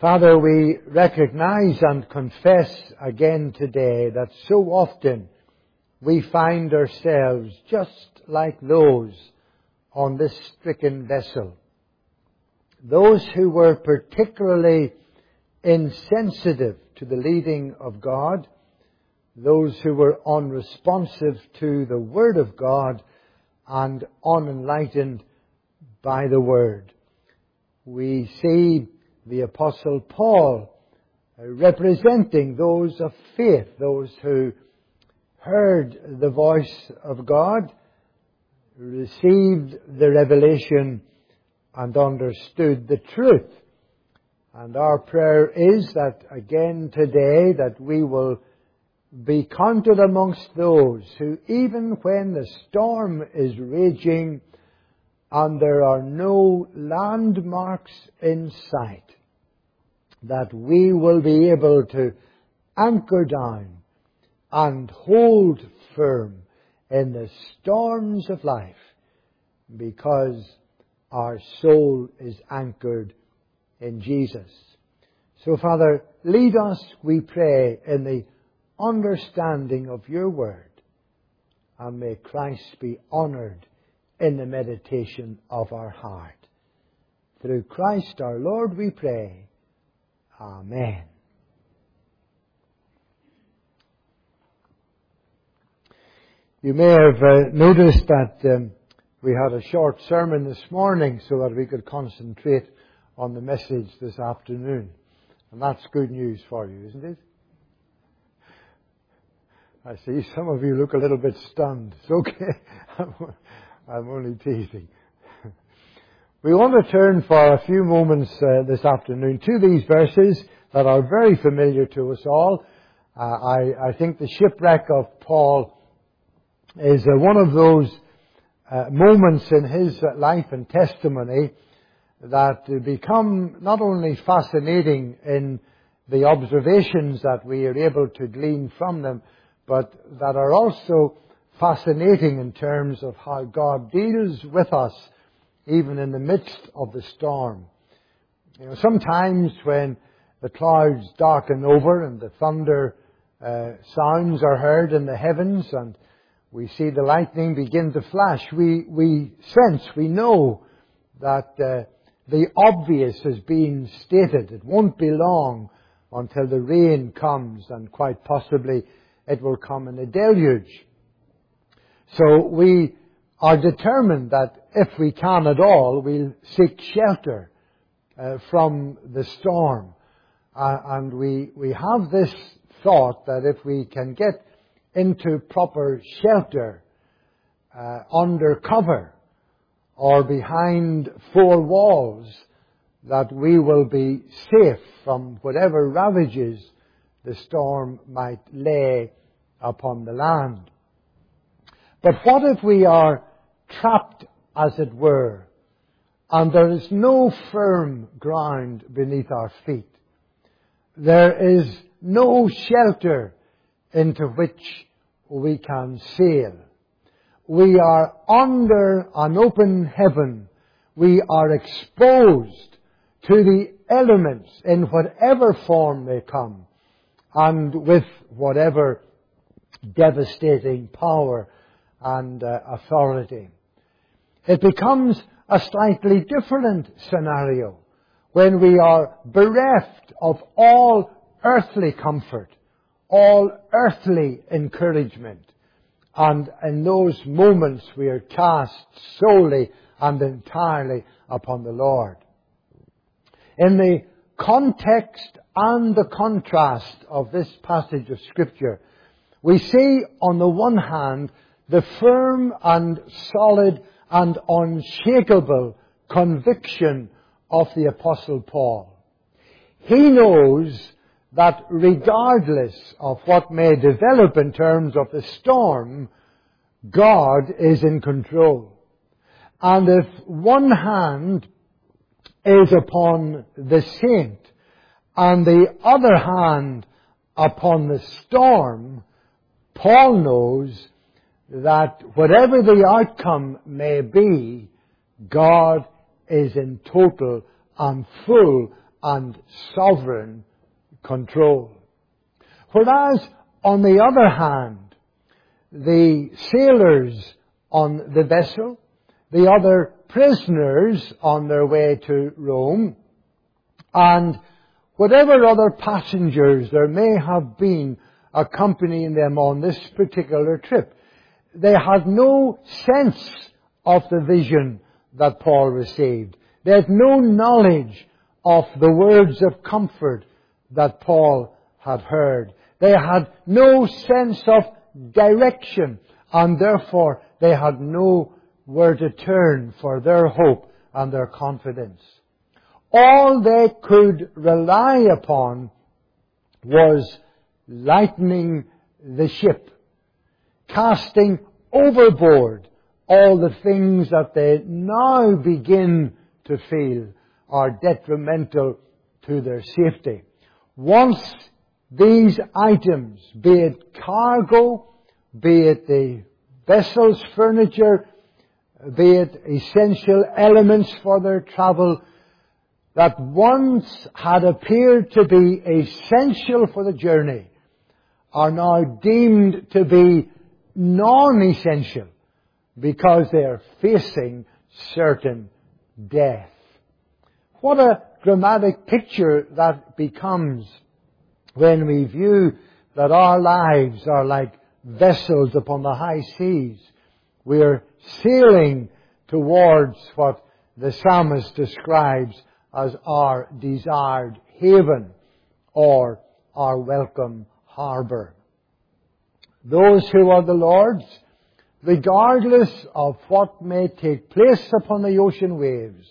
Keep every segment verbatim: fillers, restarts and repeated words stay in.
Father, we recognize and confess again today that so often we find ourselves just like those on this stricken vessel. Those who were particularly insensitive to the leading of God, those who were unresponsive to the Word of God and unenlightened by the Word. We see the Apostle Paul representing those of faith, those who heard the voice of God, received the revelation and understood the truth. And our prayer is that again today that we will be counted amongst those who, even when the storm is raging and there are no landmarks in sight, that we will be able to anchor down and hold firm in the storms of life, because our soul is anchored in Jesus. So, Father, lead us, we pray, in the understanding of your word, and may Christ be honoured in the meditation of our heart. Through Christ our Lord we pray. Amen. You may have uh, noticed that um, we had a short sermon this morning so that we could concentrate on the message this afternoon. And that's good news for you, isn't it? I see some of you look a little bit stunned. It's okay. I'm only teasing. We want to turn for a few moments uh, this afternoon to these verses that are very familiar to us all. Uh, I, I think the shipwreck of Paul is uh, one of those uh, moments in his life and testimony that become not only fascinating in the observations that we are able to glean from them, but that are also fascinating in terms of how God deals with us even in the midst of the storm. You know, sometimes when the clouds darken over and the thunder uh, sounds are heard in the heavens and we see the lightning begin to flash, we, we sense, we know that uh, the obvious is being stated. It won't be long until the rain comes, and quite possibly it will come in a deluge. So we are determined that if we can at all, we'll seek shelter uh, from the storm. Uh, and we, we have this thought that if we can get into proper shelter, uh, under cover, or behind four walls, that we will be safe from whatever ravages the storm might lay upon the land. But what if we are trapped, as it were, and there is no firm ground beneath our feet? There is no shelter into which we can sail. We are under an open heaven. We are exposed to the elements in whatever form they come, and with whatever devastating power and uh, authority. It becomes a slightly different scenario when we are bereft of all earthly comfort, all earthly encouragement, and in those moments we are cast solely and entirely upon the Lord. In the context and the contrast of this passage of Scripture, we see on the one hand the firm and solid and unshakable conviction of the Apostle Paul. He knows that regardless of what may develop in terms of the storm, God is in control. And if one hand is upon the saint and the other hand upon the storm, Paul knows that whatever the outcome may be, God is in total and full and sovereign control. Whereas, on the other hand, the sailors on the vessel, the other prisoners on their way to Rome, and whatever other passengers there may have been accompanying them on this particular trip, they had no sense of the vision that Paul received. They had no knowledge of the words of comfort that Paul had heard. They had no sense of direction, and therefore they had nowhere to turn for their hope and their confidence. All they could rely upon was lightening the ship, casting overboard all the things that they now begin to feel are detrimental to their safety. Once these items, be it cargo, be it the vessel's furniture, be it essential elements for their travel, that once had appeared to be essential for the journey, are now deemed to be non-essential because they are facing certain death. What a dramatic picture that becomes when we view that our lives are like vessels upon the high seas. We are sailing towards what the psalmist describes as our desired haven or our welcome harbour. Those who are the Lord's, regardless of what may take place upon the ocean waves,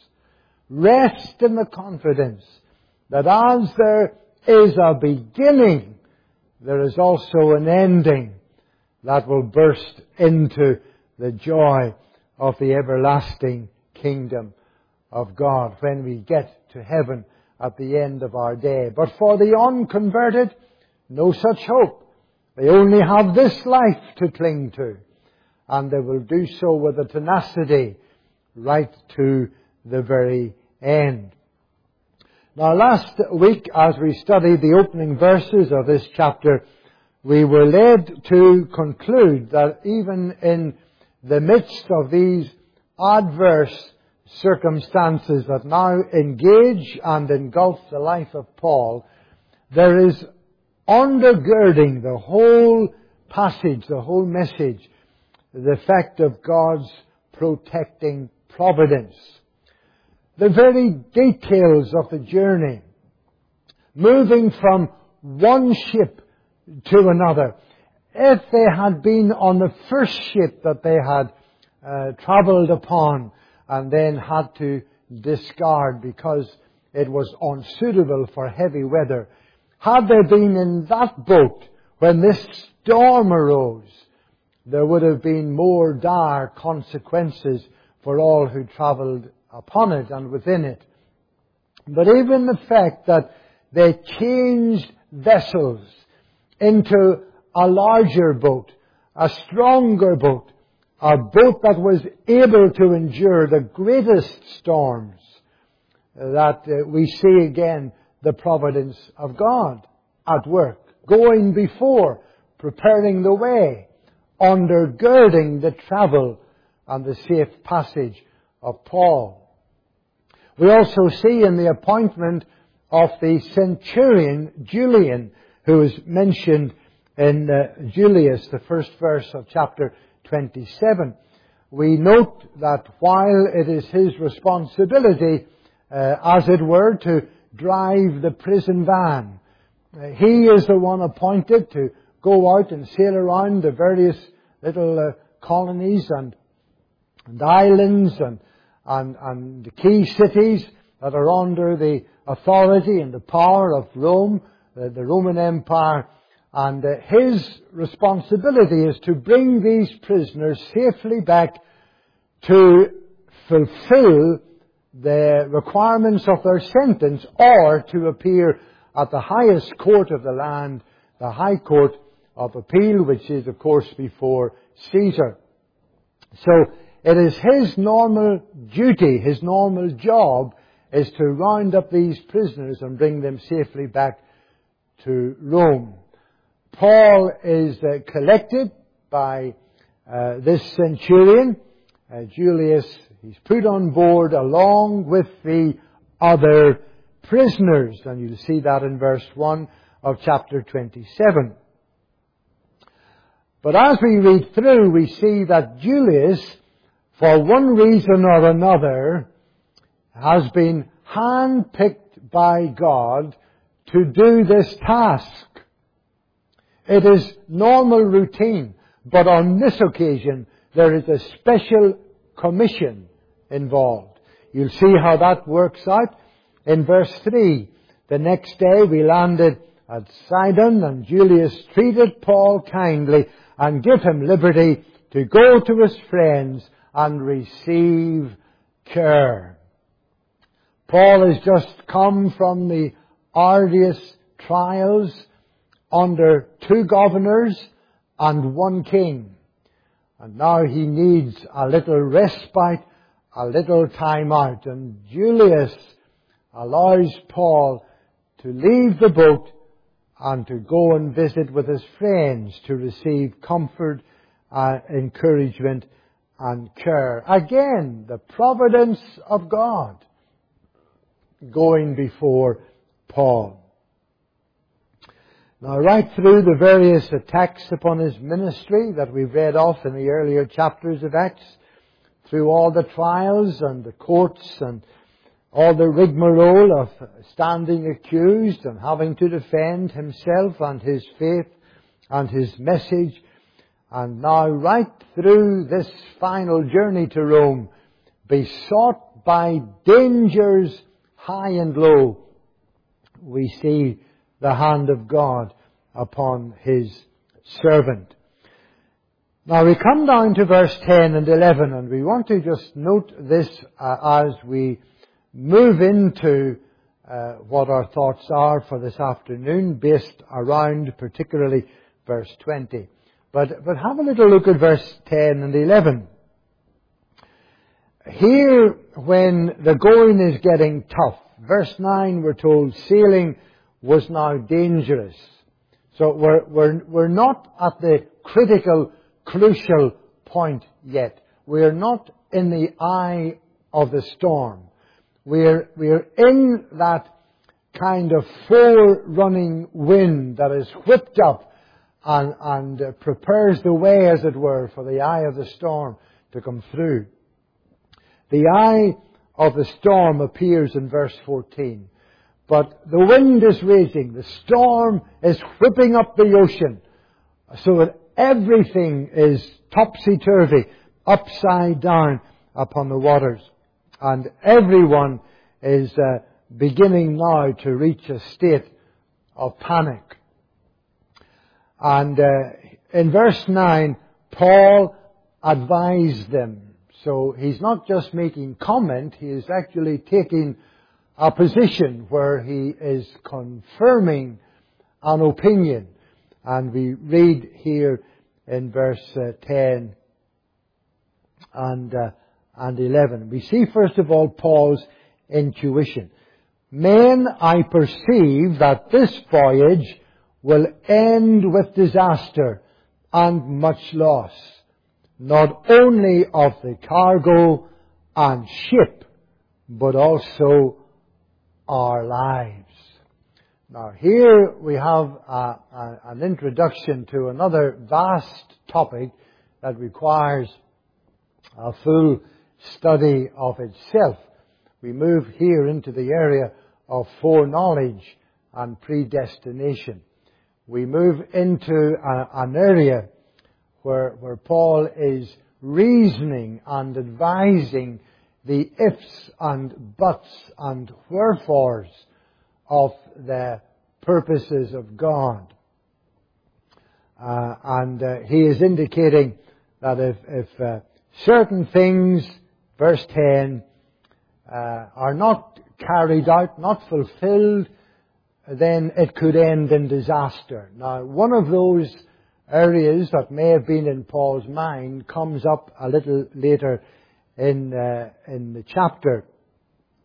rest in the confidence that as there is a beginning, there is also an ending that will burst into the joy of the everlasting kingdom of God when we get to heaven at the end of our day. But for the unconverted, no such hope. They only have this life to cling to, and they will do so with a tenacity right to the very end. Now, last week, as we studied the opening verses of this chapter, we were led to conclude that even in the midst of these adverse circumstances that now engage and engulf the life of Paul, there is undergirding the whole passage, the whole message, the fact of God's protecting providence. The very details of the journey, moving from one ship to another. If they had been on the first ship that they had uh, travelled upon and then had to discard because it was unsuitable for heavy weather, had they been in that boat when this storm arose, there would have been more dire consequences for all who travelled upon it and within it. But even the fact that they changed vessels into a larger boat, a stronger boat, a boat that was able to endure the greatest storms, that uh, we see again the providence of God at work, going before, preparing the way, undergirding the travel and the safe passage of Paul. We also see in the appointment of the centurion Julian, who is mentioned in uh, Julius, the first verse of chapter twenty-seven. We note that while it is his responsibility, uh, as it were, to drive the prison van, uh, he is the one appointed to go out and sail around the various little uh, colonies and, and islands and And, and the key cities that are under the authority and the power of Rome, the, the Roman Empire. And uh, his responsibility is to bring these prisoners safely back to fulfill the requirements of their sentence, or to appear at the highest court of the land, the High Court of Appeal, which is, of course, before Caesar. So, it is his normal duty, his normal job is to round up these prisoners and bring them safely back to Rome. Paul is uh, collected by uh, this centurion, uh, Julius. He's put on board along with the other prisoners, and you'll see that in verse one of chapter twenty-seven. But as we read through, we see that Julius, for one reason or another, has been handpicked by God to do this task. It is normal routine, but on this occasion there is a special commission involved. You'll see how that works out in verse three. The next day we landed at Sidon, and Julius treated Paul kindly and gave him liberty to go to his friends and receive care. Paul has just come from the arduous trials under two governors and one king. And now he needs a little respite, a little time out. And Julius allows Paul to leave the boat and to go and visit with his friends to receive comfort, uh, encouragement and care. Again, the providence of God going before Paul. Now, right through the various attacks upon his ministry that we've read off in the earlier chapters of Acts, through all the trials and the courts and all the rigmarole of standing accused and having to defend himself and his faith and his message, and now right through this final journey to Rome, besought by dangers high and low, we see the hand of God upon His servant. Now we come down to verse ten and eleven, and we want to just note this uh, as we move into uh, what our thoughts are for this afternoon, based around particularly verse twenty. But, but have a little look at verse ten and eleven. Here, when the going is getting tough, verse nine we're told sailing was now dangerous. So we're, we're, we're not at the critical, crucial point yet. We're not in the eye of the storm. We're, we're in that kind of forerunning wind that is whipped up and, and uh, prepares the way, as it were, for the eye of the storm to come through. The eye of the storm appears in verse fourteen. But the wind is raging, the storm is whipping up the ocean, so that everything is topsy-turvy, upside down upon the waters. And everyone is uh, beginning now to reach a state of panic. And uh, in verse nine, Paul advised them. So he's not just making comment, he is actually taking a position where he is confirming an opinion. And we read here in verse uh, ten and, uh, and eleven. We see first of all Paul's intuition. Men, I perceive that this voyage will end with disaster and much loss, not only of the cargo and ship, but also our lives. Now here we have a, a, an introduction to another vast topic that requires a full study of itself. We move here into the area of foreknowledge and predestination. We move into a, an area where, where Paul is reasoning and advising the ifs and buts and wherefores of the purposes of God. Uh, and uh, he is indicating that if, if uh, certain things, verse ten, uh, are not carried out, not fulfilled, then it could end in disaster. Now, one of those areas that may have been in Paul's mind comes up a little later in uh, in the chapter.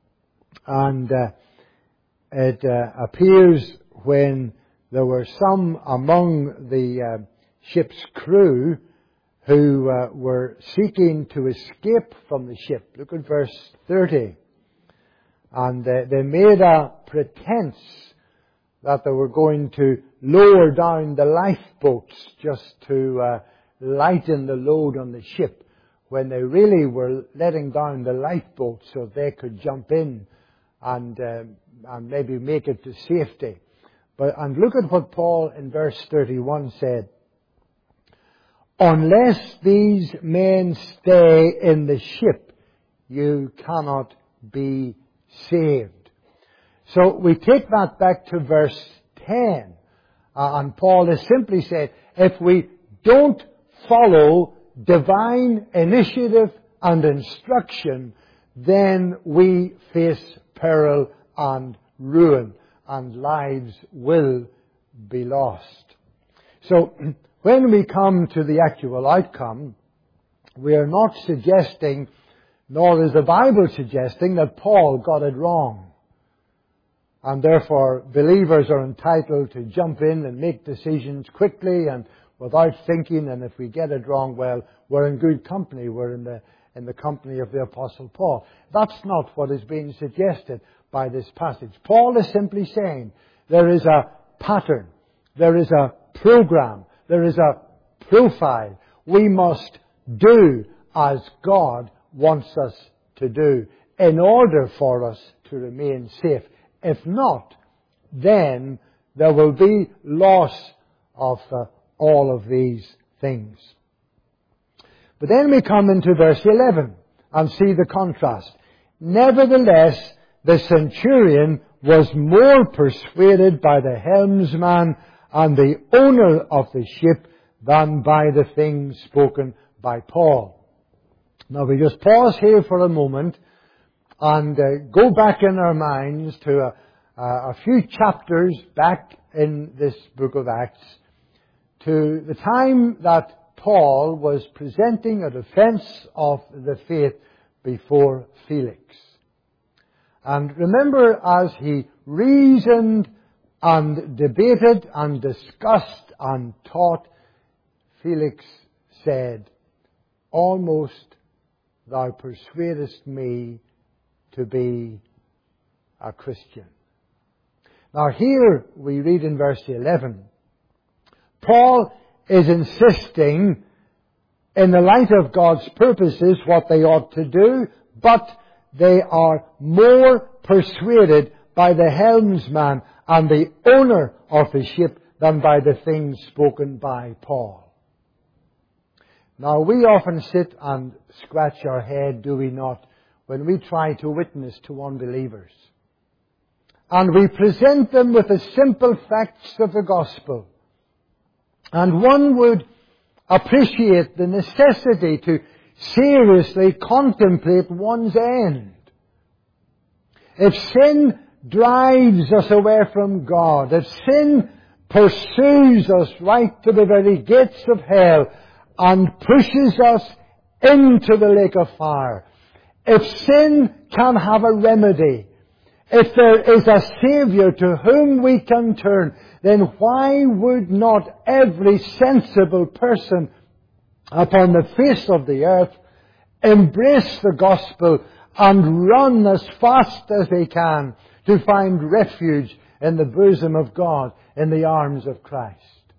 And uh, it uh, appears when there were some among the uh, ship's crew who uh, were seeking to escape from the ship. Look at verse thirty. And uh, they made a pretense that they were going to lower down the lifeboats just to uh, lighten the load on the ship, when they really were letting down the lifeboats so they could jump in and, uh, and maybe make it to safety. But and look at what Paul in verse thirty-one said. Unless these men stay in the ship, you cannot be saved. So we take that back to verse ten. Uh, and Paul has simply said, if we don't follow divine initiative and instruction, then we face peril and ruin, and lives will be lost. So when we come to the actual outcome, we are not suggesting, nor is the Bible suggesting, that Paul got it wrong. And therefore, believers are entitled to jump in and make decisions quickly and without thinking, and if we get it wrong, well, we're in good company. We're in the, in the company of the Apostle Paul. That's not what is being suggested by this passage. Paul is simply saying there is a pattern, there is a program, there is a profile. We must do as God wants us to do in order for us to remain safe. If not, then there will be loss of uh, all of these things. But then we come into verse eleven and see the contrast. Nevertheless, the centurion was more persuaded by the helmsman and the owner of the ship than by the things spoken by Paul. Now we just pause here for a moment and uh, go back in our minds to a, a few chapters back in this book of Acts, to the time that Paul was presenting a defense of the faith before Felix. And remember, as he reasoned and debated and discussed and taught, Felix said, "Almost thou persuadest me to be a Christian." Now here we read in verse eleven, Paul is insisting, in the light of God's purposes, what they ought to do, but they are more persuaded by the helmsman and the owner of the ship than by the things spoken by Paul. Now we often sit and scratch our head, do we not, when we try to witness to unbelievers. And we present them with the simple facts of the gospel. And one would appreciate the necessity to seriously contemplate one's end. If sin drives us away from God, if sin pursues us right to the very gates of hell and pushes us into the lake of fire, if sin can have a remedy, if there is a Saviour to whom we can turn, then why would not every sensible person upon the face of the earth embrace the gospel and run as fast as they can to find refuge in the bosom of God, in the arms of Christ?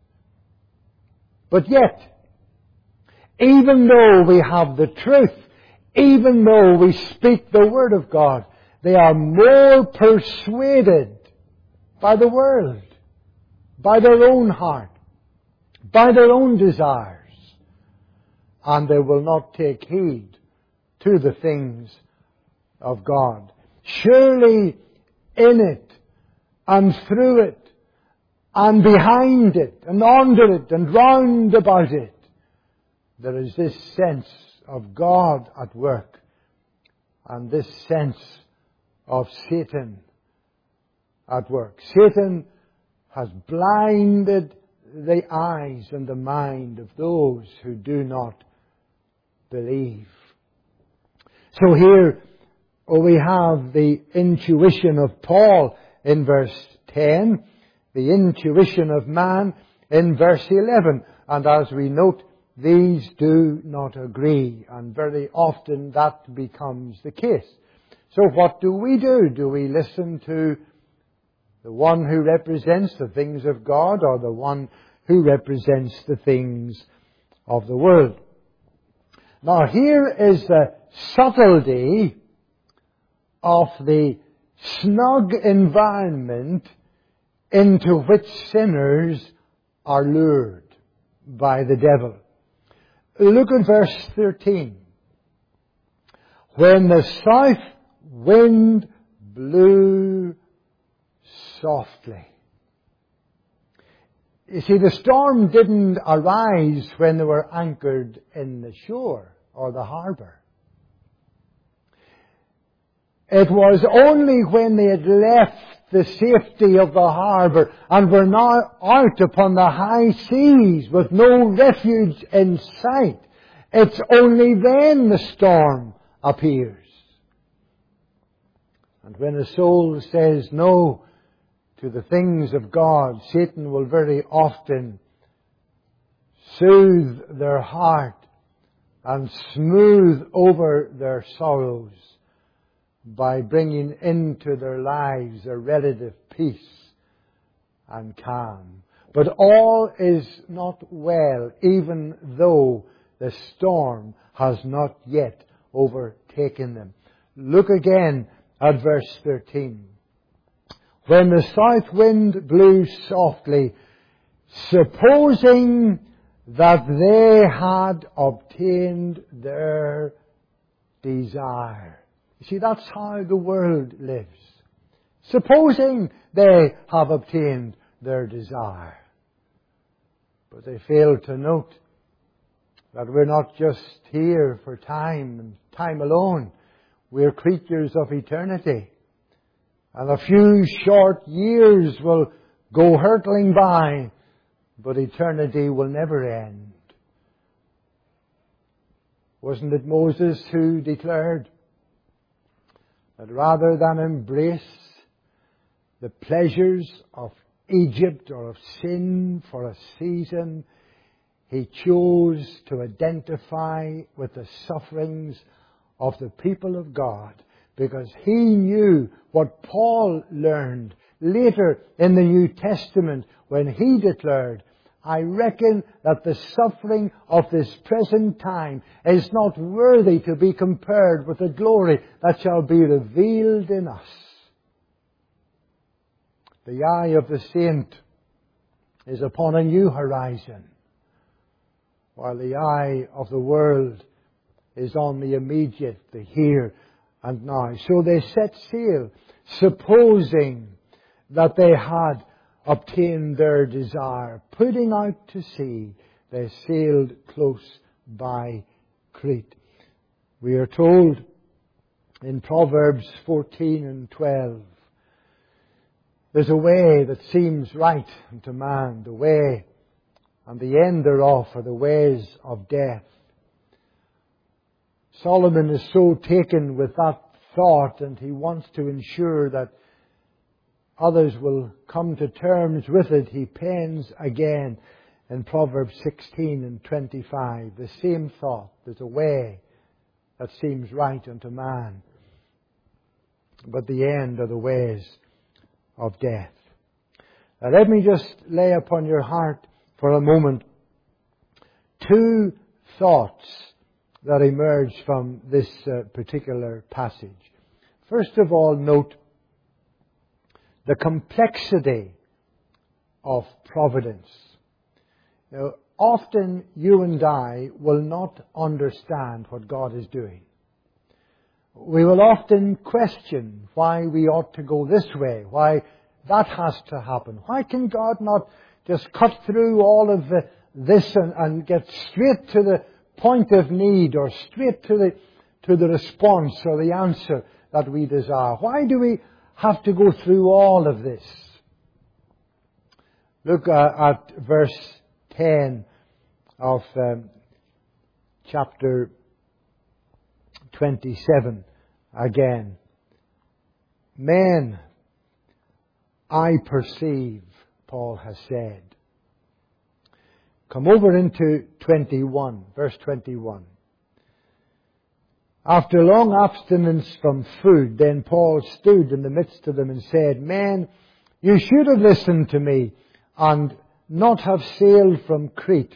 But yet, even though we have the truth, even though we speak the Word of God, they are more persuaded by the world, by their own heart, by their own desires, and they will not take heed to the things of God. Surely in it, and through it, and behind it, and under it, and round about it, there is this sense of God at work, and this sense of Satan at work. Satan has blinded the eyes and the mind of those who do not believe. So here Oh, we have the intuition of Paul in verse ten, the intuition of man in verse eleven. And as we note, these do not agree, and very often that becomes the case. So what do we do? Do we listen to the one who represents the things of God, or the one who represents the things of the world? Now here is the subtlety of the snug environment into which sinners are lured by the devil. Look at verse thirteen. When the south wind blew softly. You see, the storm didn't arise when they were anchored in the shore or the harbour. It was only when they had left the safety of the harbour and were now out upon the high seas with no refuge in sight. It's only then the storm appears. And when a soul says no to the things of God, Satan will very often soothe their heart and smooth over their sorrows by bringing into their lives a relative peace and calm. But all is not well, even though the storm has not yet overtaken them. Look again at verse thirteen. When the south wind blew softly, supposing that they had obtained their desire. You see, that's how the world lives. Supposing they have obtained their desire. But they fail to note that we're not just here for time and time alone. We're creatures of eternity. And a few short years will go hurtling by, but eternity will never end. Wasn't it Moses who declared that rather than embrace the pleasures of Egypt or of sin for a season, he chose to identify with the sufferings of the people of God, because he knew what Paul learned later in the New Testament when he declared, I reckon that the suffering of this present time is not worthy to be compared with the glory that shall be revealed in us. The eye of the saint is upon a new horizon, while the eye of the world is on the immediate, the here and now. So they set sail, supposing that they had obtained their desire. Putting out to sea, they sailed close by Crete. We are told in Proverbs fourteen and twelve, there's a way that seems right unto man, the way and the end thereof are the ways of death. Solomon is so taken with that thought, and he wants to ensure that others will come to terms with it. He pens again in Proverbs sixteen and twenty-five the same thought. There's a way that seems right unto man, but the end are the ways of death. Now let me just lay upon your heart for a moment two thoughts that emerge from this uh, particular passage. First of all, note the complexity of providence. Now, often you and I will not understand what God is doing. We will often question why we ought to go this way, why that has to happen. Why can God not just cut through all of the, this and, and get straight to the point of need, or straight to the to the response or the answer that we desire? Why do we have to go through all of this? Look uh, at verse ten of um, chapter twenty-seven again. Men, I perceive, Paul has said. Come over into twenty-one, verse twenty-one. After long abstinence from food, then Paul stood in the midst of them and said, Men, you should have listened to me and not have sailed from Crete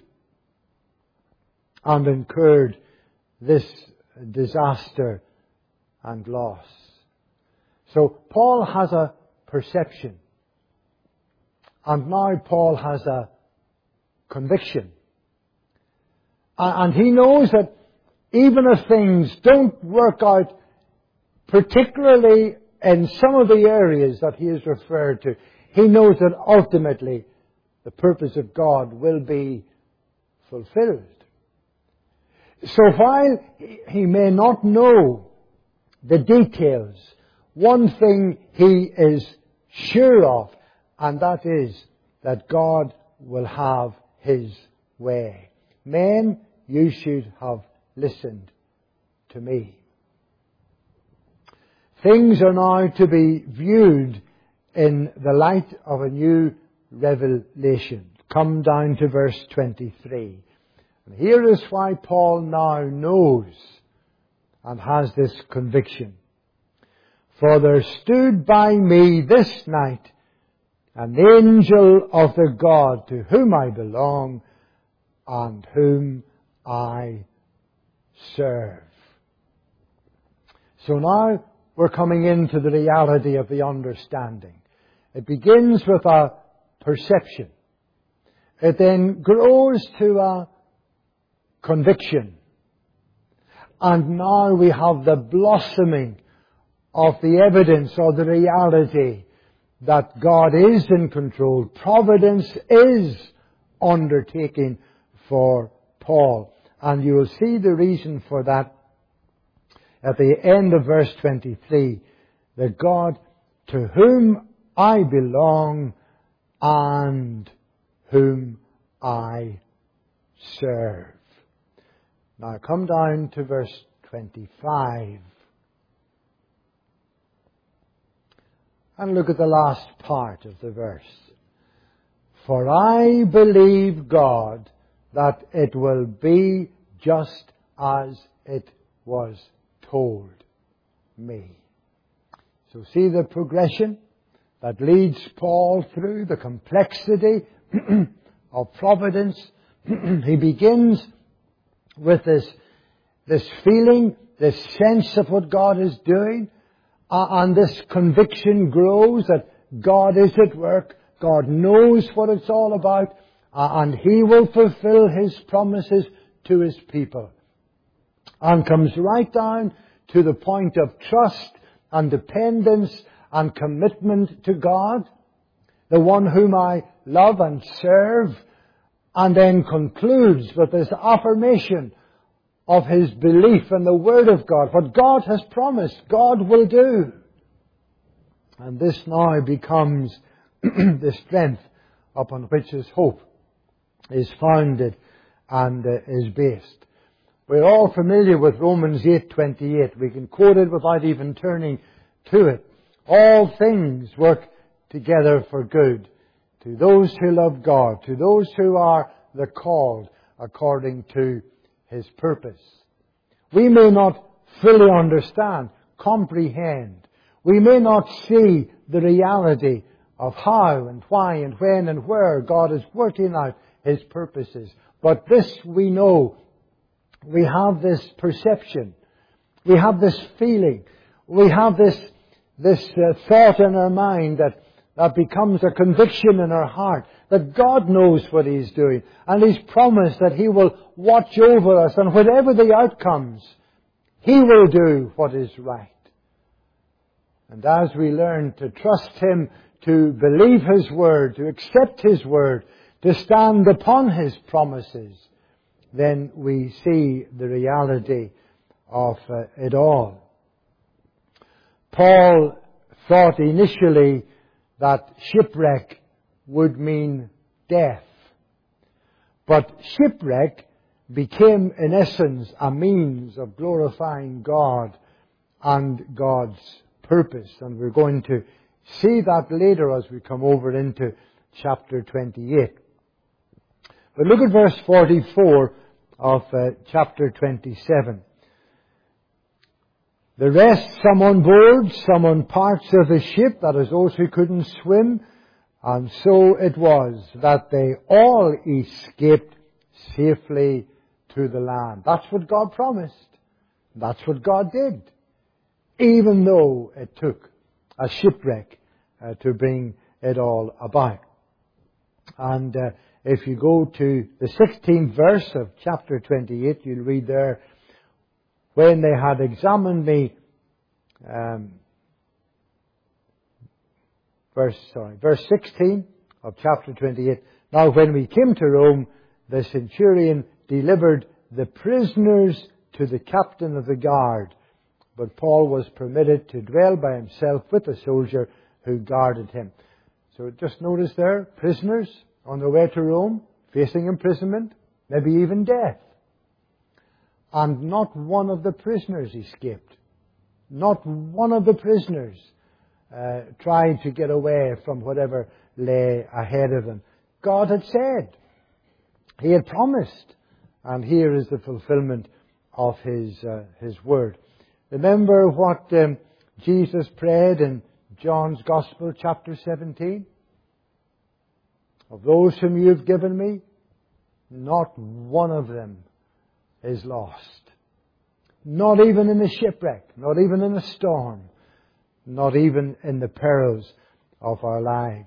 and incurred this disaster and loss. So Paul has a perception. And now Paul has a conviction. And he knows that even if things don't work out, particularly in some of the areas that he has referred to, he knows that ultimately the purpose of God will be fulfilled. So while he may not know the details, one thing he is sure of, and that is that God will have His way. Men, you should have listened to me. Things are now to be viewed in the light of a new revelation. Come down to verse twenty-three. And here is why Paul now knows and has this conviction. For there stood by me this night an angel of the God to whom I belong and whom I serve. So now we're coming into the reality of the understanding. It begins with a perception. It then grows to a conviction. And now we have the blossoming of the evidence or the reality that God is in control. Providence is undertaking for Paul. And you will see the reason for that at the end of verse twenty-three. That God to whom I belong and whom I serve. Now come down to verse twenty-five. And look at the last part of the verse. For I believe God that it will be just as it was told me. So see the progression that leads Paul through the complexity of providence. He begins with this, this feeling, this sense of what God is doing. Uh, and this conviction grows that God is at work. God knows what it's all about. Uh, and He will fulfill His promises to His people. And comes right down to the point of trust and dependence and commitment to God, the one whom I love and serve, and then concludes with this affirmation of his belief in the Word of God. What God has promised, God will do. And this now becomes the strength upon which his hope is founded and uh, is based. We're all familiar with Romans eight twenty-eight. We can quote it without even turning to it. All things work together for good to those who love God, to those who are the called according to His purpose. We may not fully understand, comprehend. We may not see the reality of how and why and when and where God is working out His purposes. But this we know. We have this perception. We have this feeling. We have this, this uh, thought in our mind that, that becomes a conviction in our heart that God knows what He's doing. And He's promised that He will watch over us. And whatever the outcomes, He will do what is right. And as we learn to trust Him, to believe His Word, to accept His Word, to stand upon His promises, then we see the reality of uh, it all. Paul thought initially that shipwreck would mean death. But shipwreck became in essence a means of glorifying God and God's purpose. And we're going to see that later as we come over into chapter twenty-eight. But look at verse forty-four of uh, chapter twenty-seven. The rest, some on board, some on parts of the ship, that is, those who couldn't swim. And so it was that they all escaped safely to the land. That's what God promised. That's what God did. Even though it took a shipwreck uh, to bring it all about. And uh, if you go to the sixteenth verse of chapter twenty-eight, you'll read there, when they had examined me, um, verse, sorry, verse sixteen of chapter twenty-eight, now when we came to Rome, the centurion delivered the prisoners to the captain of the guard, but Paul was permitted to dwell by himself with the soldier who guarded him. So just notice there, prisoners on their way to Rome, facing imprisonment, maybe even death. And not one of the prisoners escaped. Not one of the prisoners uh, tried to get away from whatever lay ahead of them. God had said. He had promised. And here is the fulfillment of His, uh, His word. Remember what um, Jesus prayed in John's Gospel, chapter seventeen? Of those whom you have given me, not one of them is lost. Not even in the shipwreck, not even in the storm, not even in the perils of our lives.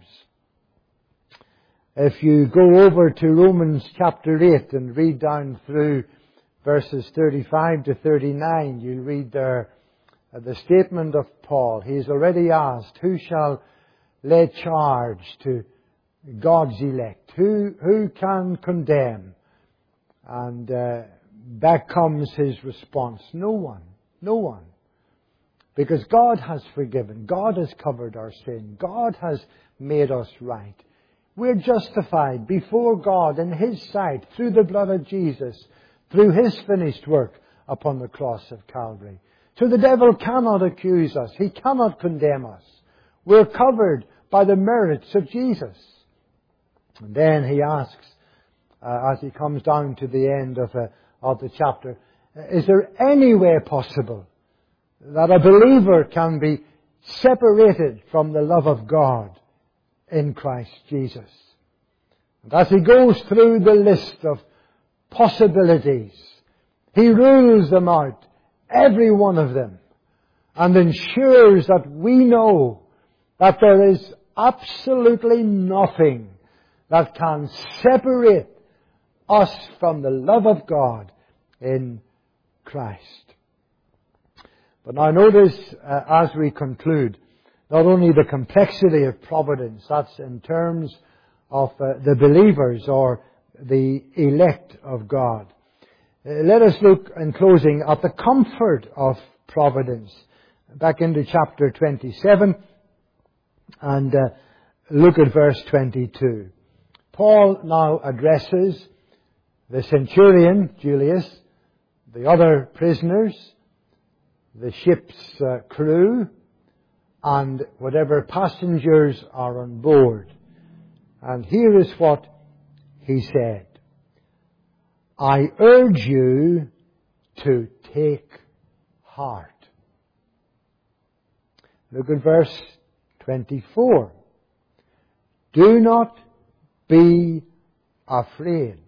If you go over to Romans chapter eight and read down through verses thirty-five to thirty-nine, you'll read there uh, the statement of Paul. He's already asked, who shall lay charge to God's elect? Who, who can condemn? And uh, back comes his response. No one. No one. Because God has forgiven. God has covered our sin. God has made us right. We're justified before God in His sight through the blood of Jesus, through His finished work upon the cross of Calvary. So the devil cannot accuse us. He cannot condemn us. We're covered by the merits of Jesus. And then he asks, uh, as he comes down to the end of, uh, of the chapter, is there any way possible that a believer can be separated from the love of God in Christ Jesus? And as he goes through the list of possibilities, he rules them out, every one of them, and ensures that we know that there is absolutely nothing that can separate us from the love of God in Christ. But now notice, uh, as we conclude, not only the complexity of providence, that's in terms of uh, the believers or the elect of God. Uh, let us look, in closing, at the comfort of providence. Back into chapter twenty-seven and uh, look at verse twenty-two. Paul now addresses the centurion, Julius, the other prisoners, the ship's uh, crew, and whatever passengers are on board. And here is what he said. I urge you to take heart. Look at verse twenty-four. Do not be afraid.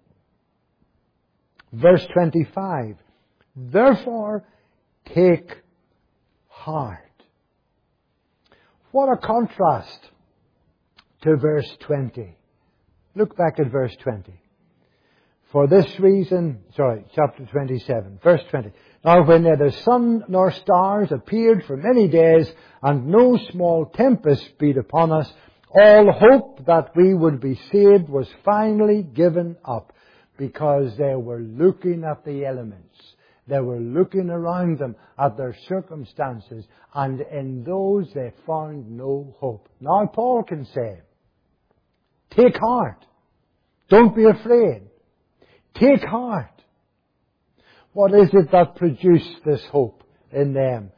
Verse twenty-five. Therefore, take heart. What a contrast to verse twenty. Look back at verse twenty. For this reason, sorry, chapter twenty-seven, verse twenty. Now when neither sun nor stars appeared for many days, and no small tempest beat upon us, all hope that we would be saved was finally given up, because they were looking at the elements. They were looking around them at their circumstances, and in those they found no hope. Now Paul can say, take heart. Don't be afraid. Take heart. What is it that produced this hope in them?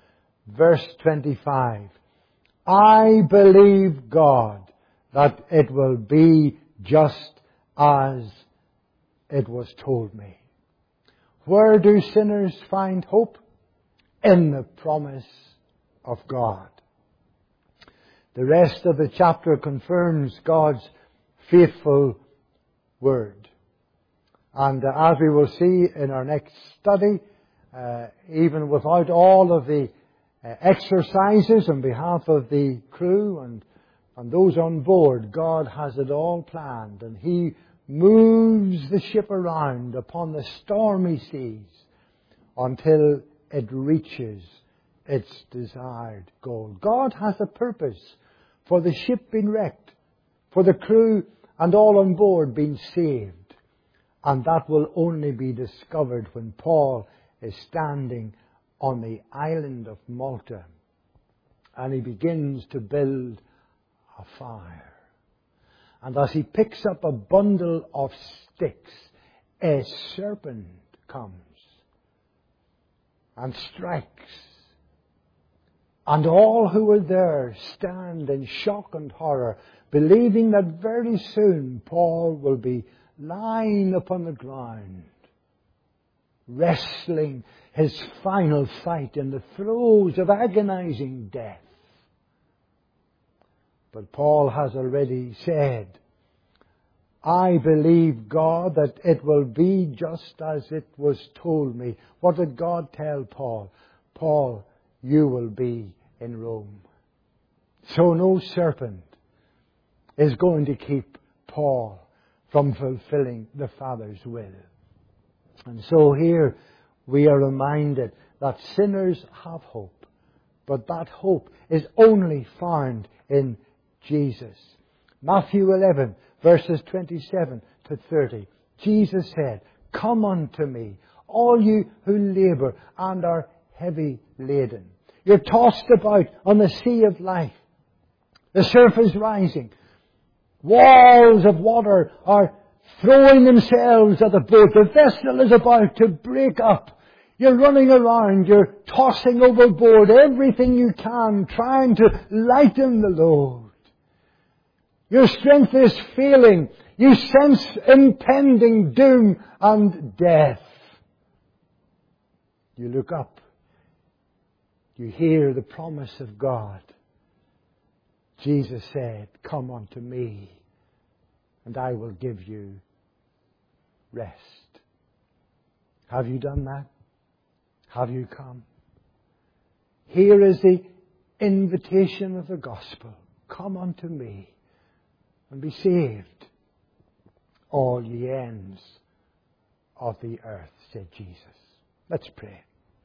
verse twenty-five. I believe God that it will be just as it was told me. Where do sinners find hope? In the promise of God. The rest of the chapter confirms God's faithful word. And uh, as we will see in our next study, uh, even without all of the uh, exercises on behalf of the crew and, and those on board, God has it all planned, and He moves the ship around upon the stormy seas until it reaches its desired goal. God has a purpose for the ship being wrecked, for the crew and all on board being saved. And that will only be discovered when Paul is standing on the island of Malta and he begins to build a fire. And as he picks up a bundle of sticks, a serpent comes and strikes. And all who were there stand in shock and horror, believing that very soon Paul will be lying upon the ground, wrestling his final fight in the throes of agonizing death. But Paul has already said, I believe God that it will be just as it was told me. What did God tell Paul? Paul, you will be in Rome. So no serpent is going to keep Paul from fulfilling the Father's will. And so here we are reminded that sinners have hope, but that hope is only found in Jesus. Matthew eleven, verses twenty-seven to thirty. Jesus said, come unto me, all you who labour and are heavy laden. You're tossed about on the sea of life. The surf is rising. Walls of water are throwing themselves at the boat. The vessel is about to break up. You're running around. You're tossing overboard everything you can, trying to lighten the load. Your strength is failing. You sense impending doom and death. You look up. You hear the promise of God. Jesus said, come unto me, and I will give you rest. Have you done that? Have you come? Here is the invitation of the gospel. Come unto me and be saved, all ye ends of the earth, said Jesus. Let's pray.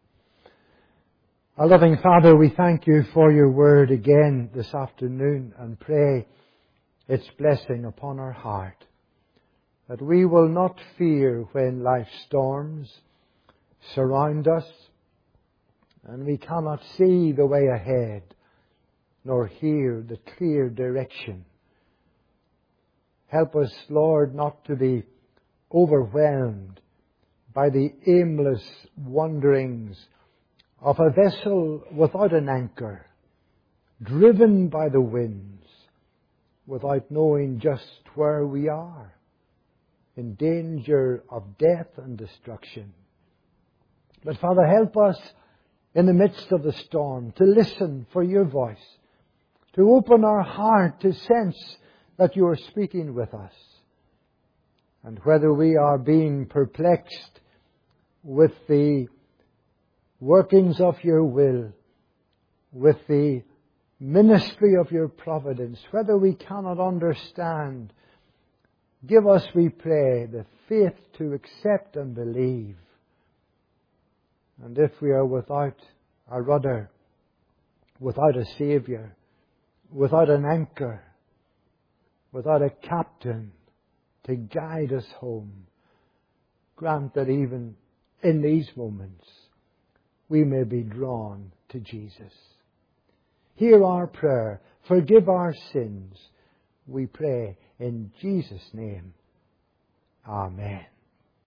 Our loving Father, we thank you for your word again this afternoon and pray its blessing upon our heart, that we will not fear when life's storms surround us and we cannot see the way ahead nor hear the clear direction. Help us, Lord, not to be overwhelmed by the aimless wanderings of a vessel without an anchor, driven by the winds, without knowing just where we are, in danger of death and destruction. But Father, help us in the midst of the storm to listen for your voice, to open our heart to sense that you are speaking with us. And whether we are being perplexed with the workings of your will, with the ministry of your providence, whether we cannot understand, give us, we pray, the faith to accept and believe. And if we are without a rudder, without a Saviour, without an anchor, without a captain to guide us home, grant that even in these moments we may be drawn to Jesus. Hear our prayer. Forgive our sins. We pray in Jesus' name. Amen.